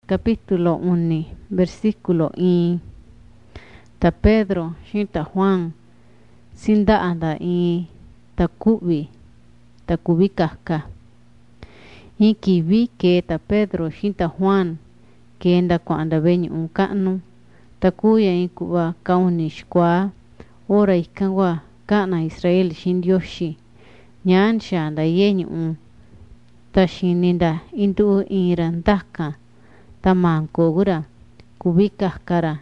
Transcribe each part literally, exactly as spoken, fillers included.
capítulo uno, versículo uno. Ta Pedro, ta Juan, sinda anda i ta kubi, ta kubi kahka. I kiwi ke ta Pedro, ta Juan, ke enda kwa anda benyo unkanu, ta kuya i kuwa kaunish kwa, ora ikawa kana Israel shindioshi, nyan shanda yenyo un, ta shininda indu irandaka, ta manko gura, kubi kahkara,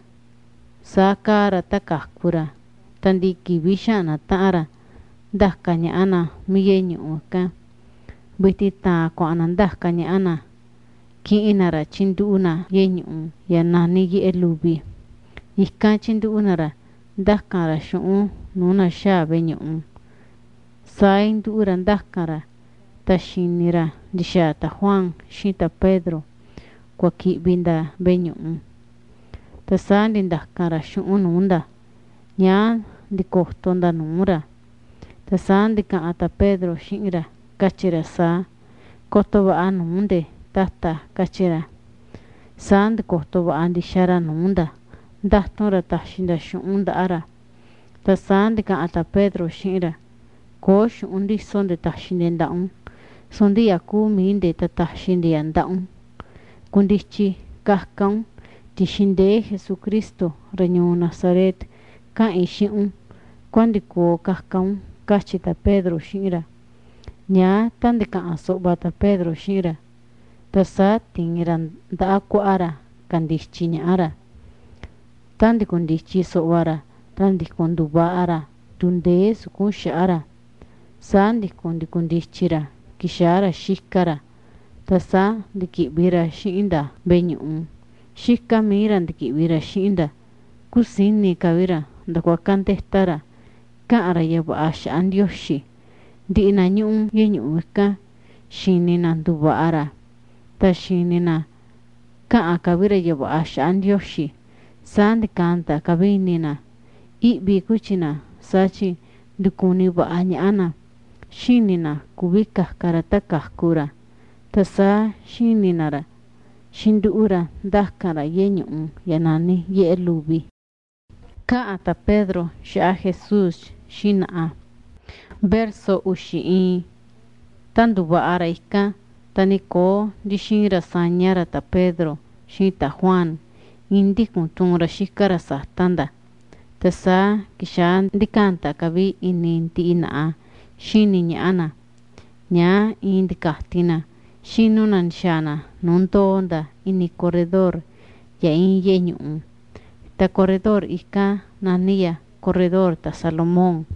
sakara ta kahkura, tandi kibishana taara, daka nya ana miyenyo uka, biti ta kwa anandaka nya ana, ki inara chindu una yenyo un, ya nani ye elubi, ika chindu unara, dakara shu'un nuna sha benyo un, sa indu urandakara, ta shinira disha ta Juan shita Pedro kwa kibinda benyo un, ta sa ndakara shu'un nunda, nya dikohtonda numura, ta sa ndika ata Pedro shinira kachira sa kotoba anunde tata kachira sa ndikohtoba andishara nunda ndahtonra tashinda shu'unda ara, ta sa ndika ata Pedro shinira ko shu'un di sonde tashinde ndaun, sondi yaku minde ta tashinde yandaun, kundichi kahkaun tishinde Jesucristo reño Nazaret ka ishiun, kwandi ko kahkaun kachita Pedro shinira, nya tandika asoba ta Pedro shinira, ta sa tingiran da aku ara kandichi nya ara, tandi kundichi so'ara, tandi konduba ara, tunde sukun shara, sandi kundi kundichira, kishara shikara, ta sa dikibira shinda benyo un, shika mira dikibira shinda, kusini kawira ndakwa kantestara, kaara yaba asha andioshi, di ina nyung yenyo wika, shinina nduba ara, ta shinina kaa kawira yaba asha andioshi, sandi kanta kabinina, ibi kuchina, sachi dukuni ba anya ana, shinina kubika karata kahkura, ta sa shininara, shinduura dakara yenyo un, yanani ye elubi. Ka ata Pedro sha Jesus shina verso ushi tanduba ara ika, taniko dishinra sanyara ta Pedro shita Juan, indi kuntunra shikara sa tanda, ta sa kishan dikanta kabi ininti ina shini nya ana, nya indikahtina, shinunan shana, nuntonda ini corredor, ya in yenyo un, ta corredor ika nania corredor ta Salomón,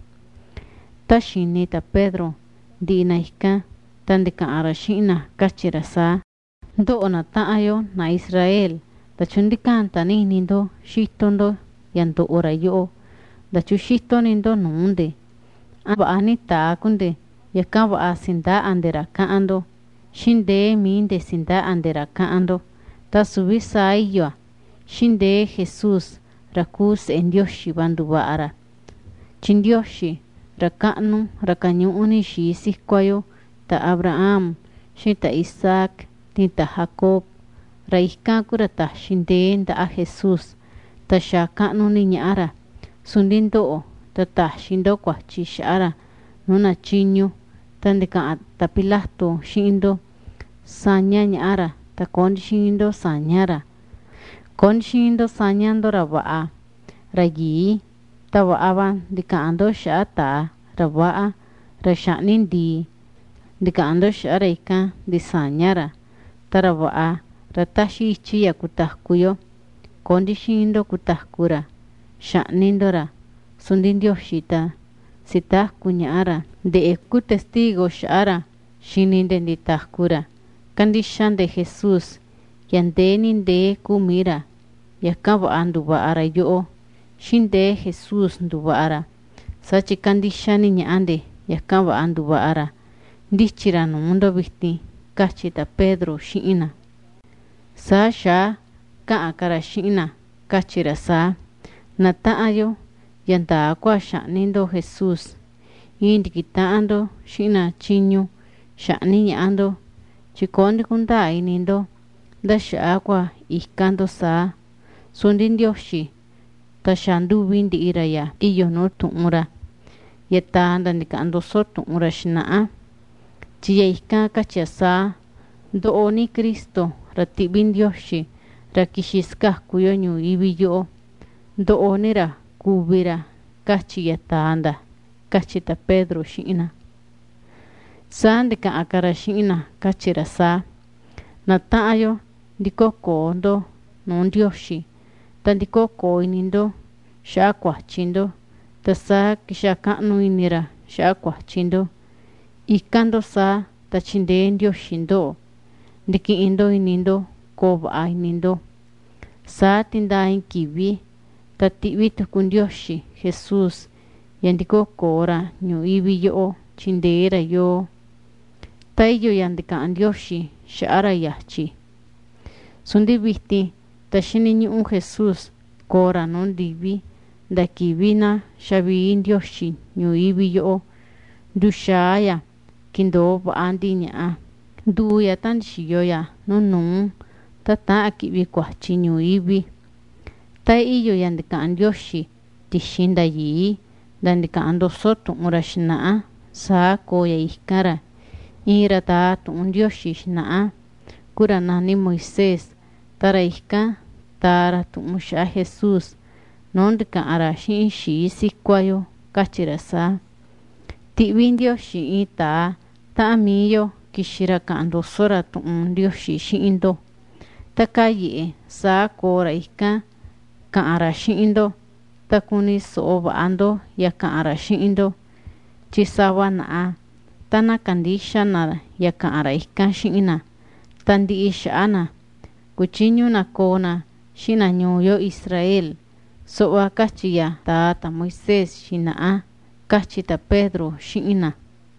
ta shini ta Pedro, di ina ika, tandika ara shina kachira sa, doona taayo na Israel, ta chundikanta ni nindo shitondo, yanto ora yo, da chushito nindo nunde, aba anita kunde, yakaba asinda andera kaando, shinde minde sinda andera kaando, ta subisa iyo, shinde Jesus rakus endioshi banduba ara, chindioshi rakanu rakanyu uni shi sikwayo, ta Abraham, shita Isaac, tinta Jacob, raika kurata shinde nda a Jesus, ta shakanu ninya ara, sundindo ta ta shindo kwa chishara, nuna chinyo, tandika ta Pilato shindo, sanya nya ara, ta kondi shindo sanyara, kondi shindo sanyando rabaa, ragi, ta waaban dika ando shata, rabaa, rashanindi, dika ando shareka, disanyara, ta rabaa, ratashi ichiya kutahkuyo, kondi shindo kutahkura, shanindora, sundindio shita, sita kunyara, de eku testigo shara, shininde nitahkura, kandishan de Jesus, yandenin de kumira, yakaba anduba ara yo, shinde Jesus nduba ara, sachi kandishani nyande, yakaba anduba ara, ndichira no mundo viti, kachita Pedro shina, sa sha, ka akara shina, kachira sa, nataayo, yanda kwa shanindo Jesus, indikitaando shina chinyo, shani ando, chikondi kunda inindo, ndaxa kwa ikando saa sundi Ndioxi ta xanduvi ndi'ira ya iyo nuu tu'ura yata ndandikando so tu'ura xina'a chiya ika kachia saa ndo'o ni Cristo ra ti'vi Ndioxi ra kixi skakuyo ñuivi yo'o ndo'o nira kuvira kachi yata anda kachi ta Pedro xi'ina saa ndika'a kara xi'ina kachira saa nata'ayo ndiko ko'ondo nuu Ndioxi ta ndiko ko'o inindo xa'a kuachindo ta saa kixa ka'nu inira xa'a kuachindo ikando saa ta chindee Ndioxi ndo'o ndiki'indo inindo koo va'a inindo saa tinda in kivi ta ti'vi tuku Ndioxi Jesús ya ndiko ko'ora ñuivi yo'o chindeera yo ta iyo ya ndika'a Ndioxi xa'ara yachi sundi viti ta xini ñu'u Jesús ko'ora nuu ndivi nda kivina xavi Ndioxi ñuivi yo'o nduxaya kindo va'a ndiña'a nduya tandixiyo ya nunu ta ta'a kivi kuachi ñuivi ta iyo ya ndika'a Ndioxi tixi ndayi nda ndika'ando so tu'ura xina'a saa koya ikara ira ta tu'un Ndioxi xina'a kura nani Moisés tara ika tara tu'un xa'a Jesús nuu ndika'ara xi'in xii sikuayo kachira saa ti'vi Ndioxi in taa ta'a miyo kixira ka'ando sora tu'un Ndioxi xi'indo ta kaye'e saa ko'ora ika ka'ara xi'indo ta kuni so'o va'ando ya ka'ara xi'indo chi sawa na'a ta nakandixana ya ka'ara ika xi'ina ta ndi'i xa'ana kuchiñu na ko'na xina ñuyo Israel so'wa kachiya ta ta Moisés xina'a kachi ta Pedro xi'ina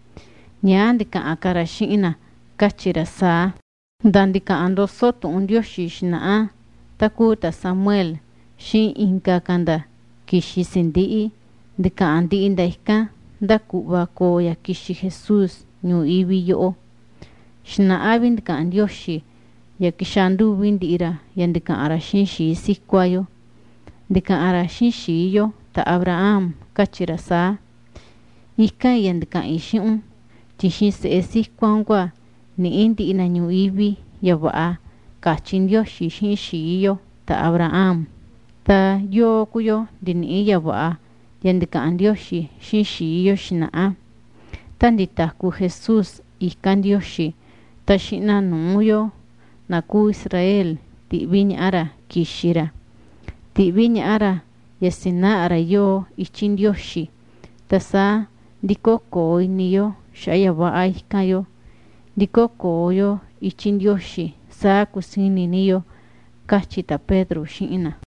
ñaa ndika'a kara xi'ina kachira saa nda ndika'ando so tu'un Ndioxi xina'a ta ku ta Samuel xi'in inka kanda kixi sindi'i ndika'a ndi'i nda ika nda ku'va ko'ya kixi Jesús ñuivi yo'o xina'a vi ndika'a Ndioxi ya kixanduvi ndi'ira ya ndika'ara xi'in xii sikuayo ndika'ara xi'in xiiyo ta Abraham kachira saa ika ya ndika'i xi'un tixin se'e sikuan kwa ni'i ndi'ina ñuivi ya va'a kachi Ndioxi xi'in xiiyo ta Abraham ta yo kuyo ndini'i ya va'a ya ndika'a Ndioxi xi'in xiiyo xina'a ta nditaku Jesús ika Ndioxi ta xi'na nuuyo naku Israel ti'vi ña'ara kixira ti'vi ña'ara ya sina'ara yo ichi Ndioxi ta saa ndiko ko'o iniyo xa'a ya va'a ikayo ndiko ko'oyo ichi Ndioxi saa kusininiyo kachi ta Pedro xi'ina.